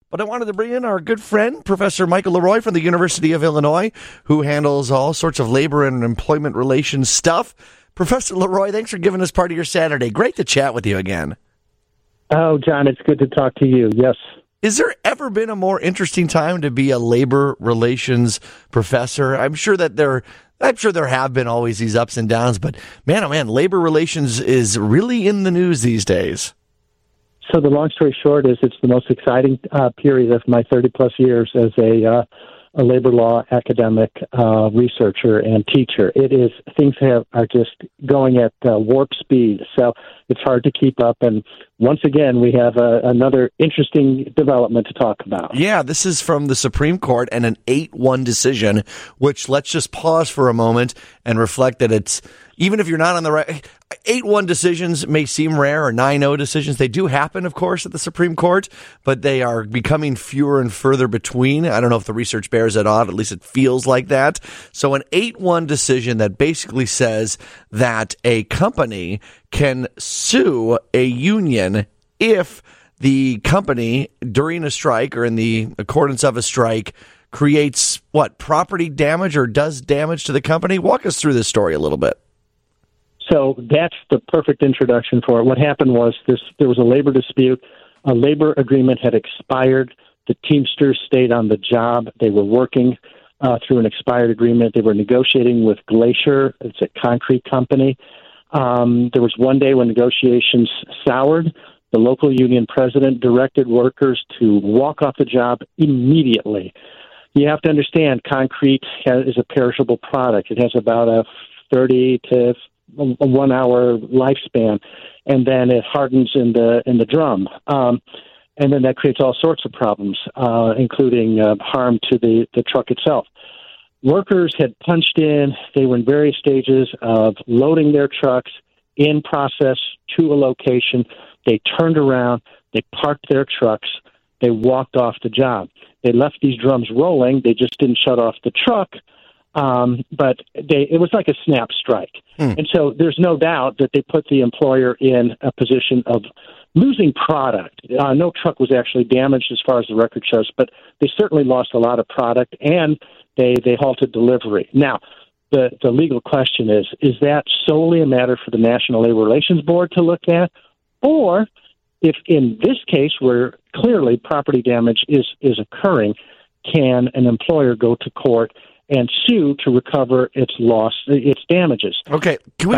But I wanted to bring in our good friend, Professor Michael Leroy from the University of Illinois, who handles all sorts of labor and employment relations stuff. Professor Leroy, thanks for giving us part of your Saturday. Great to chat with you again. Oh, John, it's good to talk to you. Yes. Is there ever been a more interesting time to be a labor relations professor? I'm sure there have been always these ups and downs, but man, oh man, labor relations is really in the news these days. So the long story short is it's the most exciting period of my 30-plus years as a labor law academic researcher and teacher. Things are just going at warp speed, so it's hard to keep up. And once again, we have another interesting development to talk about. Yeah, this is from the Supreme Court and an 8-1 decision, which let's just pause for a moment and reflect that it's, even if you're not on the right, 8-1 decisions may seem rare, or 9-0 decisions. They do happen, of course, at the Supreme Court, but they are becoming fewer and further between. I don't know if the research bears it out. At least it feels like that. So an 8-1 decision that basically says that a company can sue a union if the company, during a strike or in the accordance of a strike, creates, property damage or does damage to the company? Walk us through this story a little bit. So that's the perfect introduction for it. What happened was there was a labor dispute. A labor agreement had expired. The Teamsters stayed on the job. They were working through an expired agreement. They were negotiating with Glacier. It's a concrete company. There was one day when negotiations soured. The local union president directed workers to walk off the job immediately. You have to understand, concrete is a perishable product. It has about a 30 to a 1 hour lifespan, and then it hardens in the drum. And then that creates all sorts of problems, including harm to the truck itself. Workers had punched in. They were in various stages of loading their trucks in process to a location. They turned around. They parked their trucks. They walked off the job. They left these drums rolling. They just didn't shut off the truck. But it was like a snap strike. And so there's no doubt that they put the employer in a position of losing product. No truck was actually damaged as far as the record shows, but they certainly lost a lot of product, and they halted delivery. Now, the legal question is that solely a matter for the National Labor Relations Board to look at? Or if in this case where clearly property damage is occurring, can an employer go to court and sue to recover its damages? Okay, can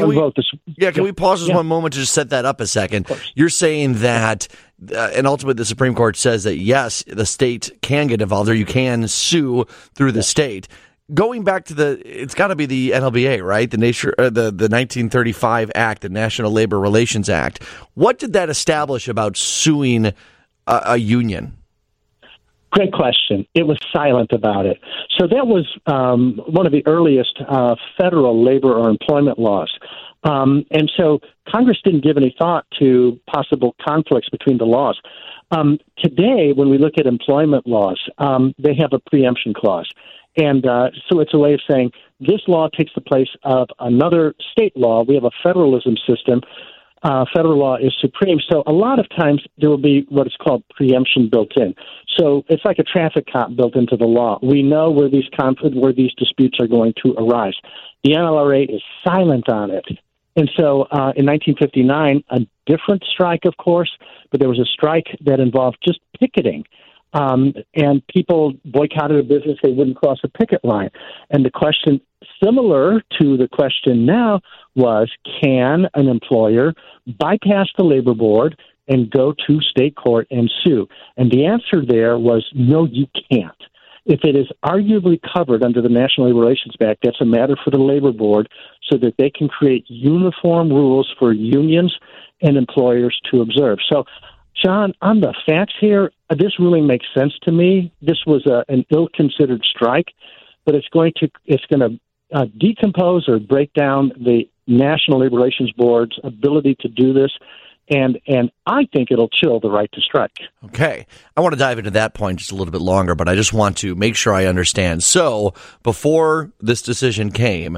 we pause just one moment to just set that up a second? You're saying that, and ultimately the Supreme Court says that yes, the state can get involved, or you can sue through the state. Going back to it's got to be the NLBA, right? The 1935 Act, the National Labor Relations Act. What did that establish about suing a union? Great question. It was silent about it. So that was one of the earliest federal labor or employment laws. And so Congress didn't give any thought to possible conflicts between the laws. Today, when we look at employment laws, they have a preemption clause. And so it's a way of saying this law takes the place of another state law. We have a federalism system. Federal law is supreme. So a lot of times there will be what is called preemption built in. So it's like a traffic cop built into the law. We know where these disputes are going to arise. The NLRA is silent on it. And so in 1959, a different strike, of course, but there was a strike that involved just picketing. And people boycotted a business. They wouldn't cross a picket line. And the question, similar to the question now, was can an employer bypass the labor board and go to state court and sue? And the answer there was no, you can't. If it is arguably covered under the National Labor Relations Act, that's a matter for the labor board so that they can create uniform rules for unions and employers to observe. So, John, on the facts here, this ruling makes sense to me. This was an ill-considered strike, but it's going to decompose or break down the National Labor Relations Board's ability to do this, and I think it'll chill the right to strike. Okay. I want to dive into that point just a little bit longer, but I just want to make sure I understand. So, before this decision came,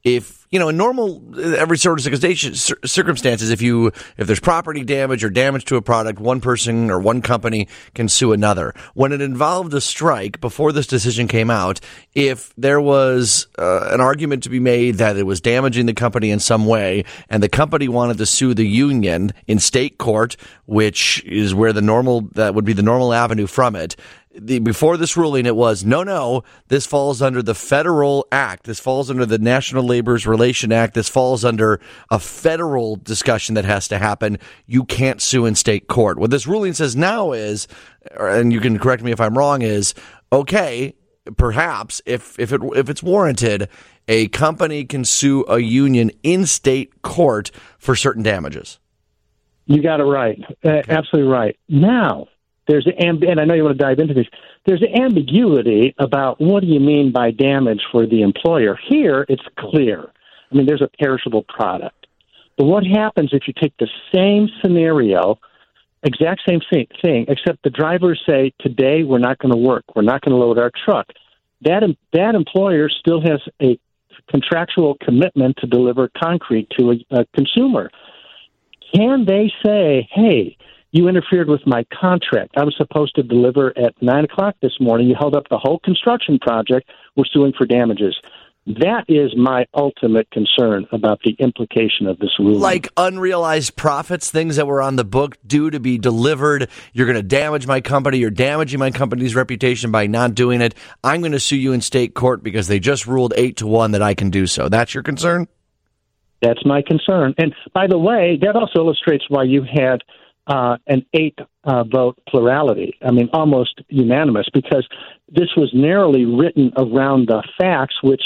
if, in normal, every sort of circumstances, if there's property damage or damage to a product, one person or one company can sue another. When it involved a strike, before this decision came out, if there was an argument to be made that it was damaging the company in some way, and the company wanted to sue the union in state court, which is where that would be the normal avenue from it, before this ruling, it was, no, this falls under the federal act. This falls under the National Labor Relations Act. This falls under a federal discussion that has to happen. You can't sue in state court. What this ruling says now is, and you can correct me if I'm wrong, is, okay, perhaps if it's warranted, a company can sue a union in state court for certain damages. You got it right. Absolutely right. Now, and I know you want to dive into this, there's an ambiguity about what do you mean by damage for the employer. Here, it's clear. I mean, there's a perishable product. But what happens if you take the same scenario, exact same thing, except the drivers say, today we're not going to work. We're not going to load our truck. That employer still has a contractual commitment to deliver concrete to a consumer. Can they say, hey, you interfered with my contract. I was supposed to deliver at 9 o'clock this morning. You held up the whole construction project. We're suing for damages. That is my ultimate concern about the implication of this ruling. Like unrealized profits, things that were on the book due to be delivered. You're going to damage my company. You're damaging my company's reputation by not doing it. I'm going to sue you in state court because they just ruled 8-1 that I can do so. That's your concern? That's my concern. And by the way, that also illustrates why you had an 8-vote plurality. I mean, almost unanimous, because this was narrowly written around the facts, which,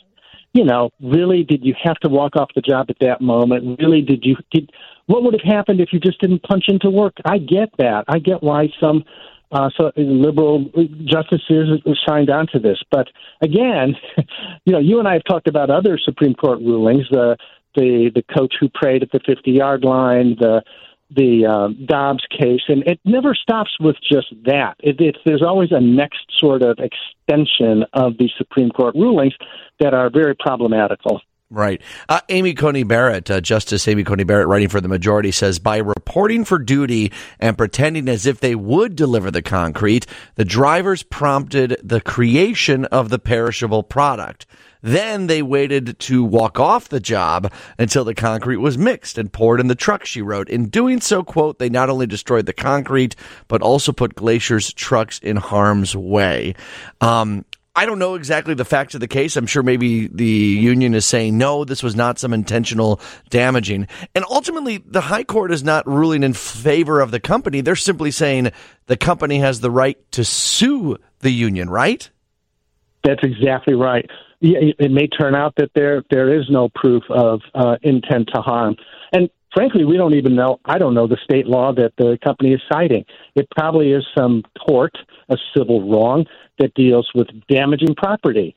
really, did you have to walk off the job at that moment? Really, what would have happened if you just didn't punch into work? I get that. I get why some liberal justices signed on to this. But again, you and I have talked about other Supreme Court rulings, the coach who prayed at the 50-yard line, the Dobbs case, and it never stops with just that. There's always a next sort of extension of the Supreme Court rulings that are very problematical. Right. Amy Coney Barrett, Justice Amy Coney Barrett, writing for the majority, says, by reporting for duty and pretending as if they would deliver the concrete, the drivers prompted the creation of the perishable product. Then they waited to walk off the job until the concrete was mixed and poured in the truck, she wrote. In doing so, quote, they not only destroyed the concrete, but also put Glacier's trucks in harm's way. I don't know exactly the facts of the case. I'm sure maybe the union is saying, no, this was not some intentional damaging. And ultimately, the high court is not ruling in favor of the company. They're simply saying the company has the right to sue the union, right? That's exactly right. Yeah, it may turn out that there is no proof of intent to harm. And frankly, we don't even know. I don't know the state law that the company is citing. It probably is some tort, a civil wrong that deals with damaging property.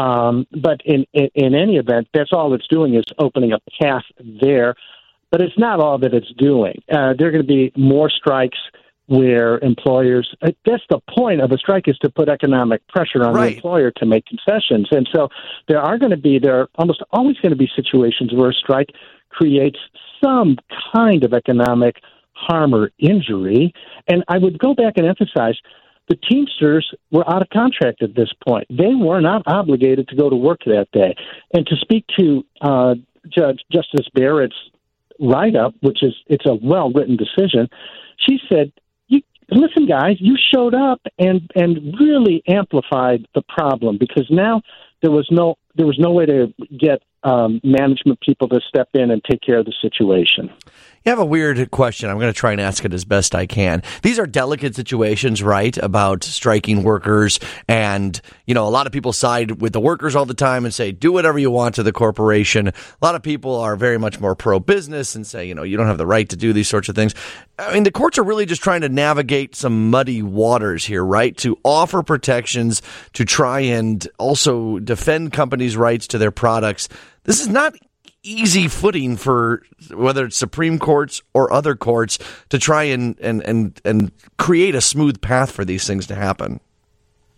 But in any event, that's all it's doing is opening a path there. But it's not all that it's doing. There are going to be more strikes where employers, that's the point of a strike, is to put economic pressure on the employer to make concessions. And so there are almost always going to be situations where a strike creates some kind of economic harm or injury. And I would go back and emphasize, the Teamsters were out of contract at this point. They were not obligated to go to work that day. And to speak to Justice Barrett's write-up, it's a well-written decision, she said, listen, guys, you showed up and really amplified the problem, because now there was no way to get management people to step in and take care of the situation. You have a weird question. I'm going to try and ask it as best I can. These are delicate situations, right, about striking workers. And, a lot of people side with the workers all the time and say, do whatever you want to the corporation. A lot of people are very much more pro-business and say, you don't have the right to do these sorts of things. I mean, the courts are really just trying to navigate some muddy waters here, right, to offer protections, to try and also defend companies' rights to their products. This is not easy footing for whether it's Supreme Courts or other courts to try and create a smooth path for these things to happen.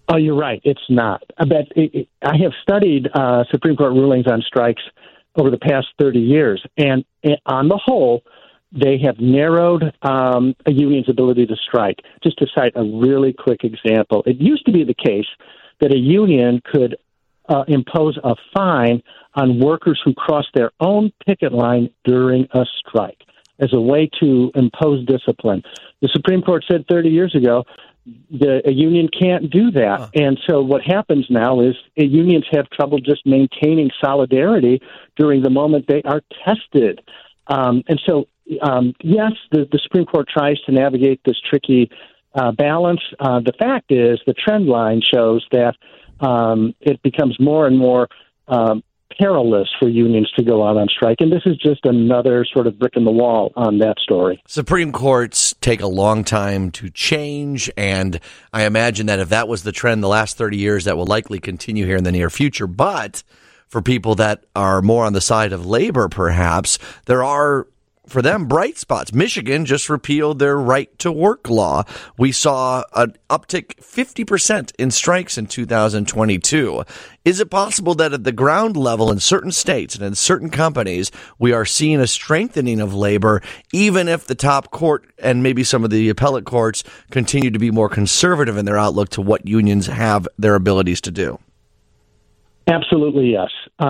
Oh, you're right. It's not. I have studied Supreme Court rulings on strikes over the past 30 years, and on the whole, they have narrowed a union's ability to strike. Just to cite a really quick example, it used to be the case that a union could impose a fine on workers who crossed their own picket line during a strike as a way to impose discipline. The Supreme Court said 30 years ago a union can't do that. Huh. And so what happens now is unions have trouble just maintaining solidarity during the moment they are tested. And so, yes, the Supreme Court tries to navigate this tricky balance. The fact is the trend line shows that it becomes more and more perilous for unions to go out on strike. And this is just another sort of brick in the wall on that story. Supreme Courts take a long time to change, and I imagine that if that was the trend the last 30 years, that will likely continue here in the near future. But for people that are more on the side of labor, perhaps, there are, for them, bright spots. Michigan just repealed their right to work law. We saw an uptick 50% in strikes in 2022. Is it possible that at the ground level in certain states and in certain companies, we are seeing a strengthening of labor, even if the top court and maybe some of the appellate courts continue to be more conservative in their outlook to what unions have their abilities to do? Absolutely, yes.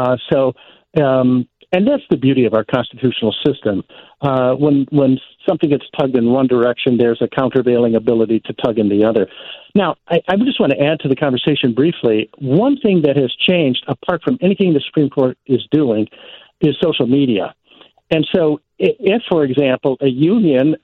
And that's the beauty of our constitutional system. When something gets tugged in one direction, there's a countervailing ability to tug in the other. Now, I just want to add to the conversation briefly. One thing that has changed, apart from anything the Supreme Court is doing, is social media. And so if, for example, a union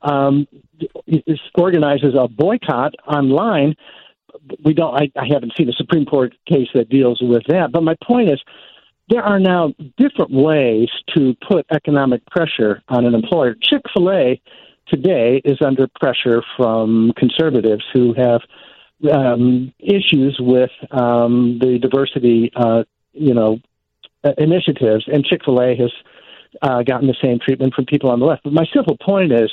organizes a boycott online, I haven't seen a Supreme Court case that deals with that. But my point is, there are now different ways to put economic pressure on an employer. Chick-fil-A today is under pressure from conservatives who have issues with the diversity, initiatives, and Chick-fil-A has gotten the same treatment from people on the left. But my simple point is,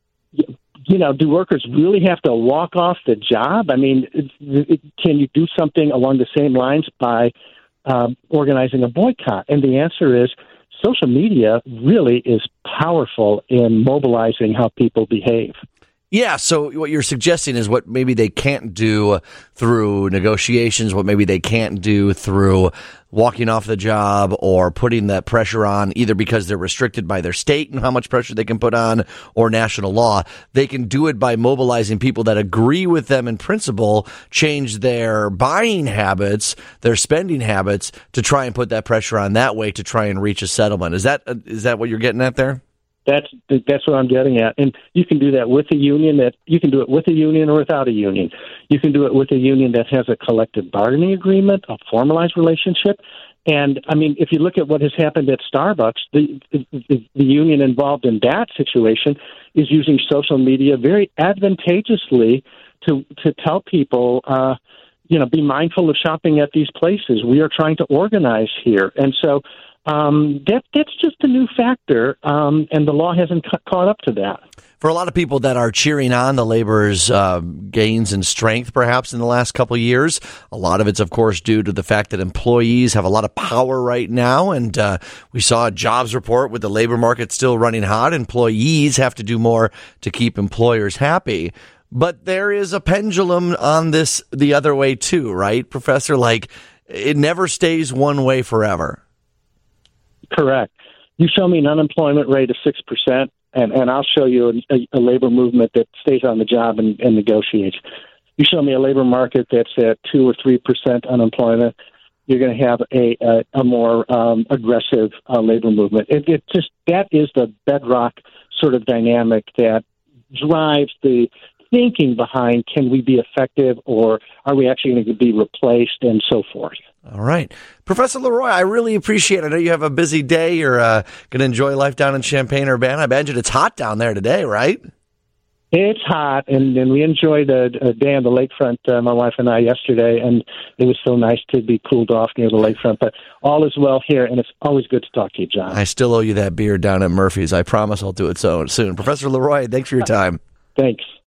do workers really have to walk off the job? I mean, can you do something along the same lines by organizing a boycott? And the answer is social media really is powerful in mobilizing how people behave. Yeah, so what you're suggesting is what maybe they can't do through negotiations, what maybe they can't do through walking off the job or putting that pressure on, either because they're restricted by their state and how much pressure they can put on or national law. They can do it by mobilizing people that agree with them in principle, change their buying habits, their spending habits to try and put that pressure on that way to try and reach a settlement. Is that what you're getting at there? That's what I'm getting at. And you can do that with a union you can do it with a union or without a union. You can do it with a union that has a collective bargaining agreement, a formalized relationship. And I mean, if you look at what has happened at Starbucks, the union involved in that situation is using social media very advantageously to tell people, be mindful of shopping at these places. We are trying to organize here. And so that's just a new factor, and the law hasn't caught up to that. For a lot of people that are cheering on the labor's gains in strength, perhaps in the last couple of years, a lot of it's, of course, due to the fact that employees have a lot of power right now. And we saw a jobs report with the labor market still running hot. Employees have to do more to keep employers happy. But there is a pendulum on this the other way, too, right, Professor? Like, it never stays one way forever. Correct. You show me an unemployment rate of 6%, and I'll show you a labor movement that stays on the job and negotiates. You show me a labor market that's at 2 or 3% unemployment, you're going to have a more aggressive labor movement. That is the bedrock sort of dynamic that drives the thinking behind, can we be effective, or are we actually going to be replaced, and so forth. All right. Professor Leroy, I really appreciate it. I know you have a busy day. You're going to enjoy life down in Champaign-Urbana. I imagine it's hot down there today, right? It's hot, and we enjoyed a day on the lakefront, my wife and I, yesterday, and it was so nice to be cooled off near the lakefront. But all is well here, and it's always good to talk to you, John. I still owe you that beer down at Murphy's. I promise I'll do it soon. Professor Leroy, thanks for your time. Thanks.